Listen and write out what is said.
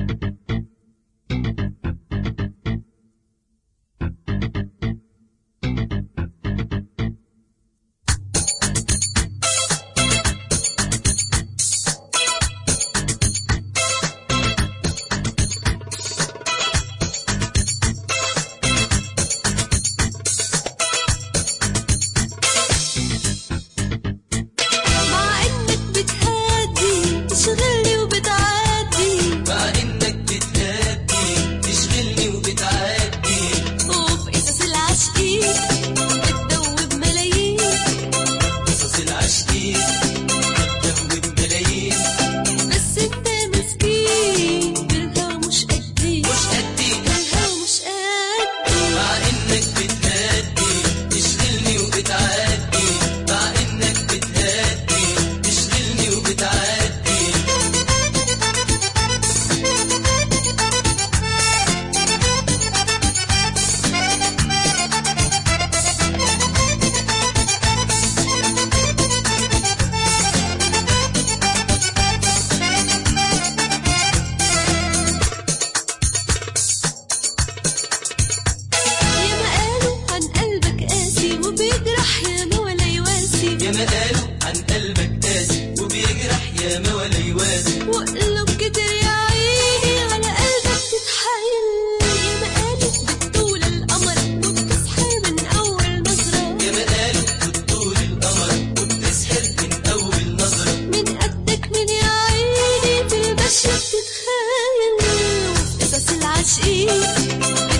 ياما قالوا عن قلبك قاسي وبيجرح ياما ولا يواسي، وقلوب كتير يا عيني على قلبك تتحايل. ياما قالوا بتطول القمر وبتسحر من أول نظرة، ياما قالوا بتطول القمر وبتسحر من أول نظرة. من قدك من يا عيني في المشي بتتخيل، وفي قصص العاشقين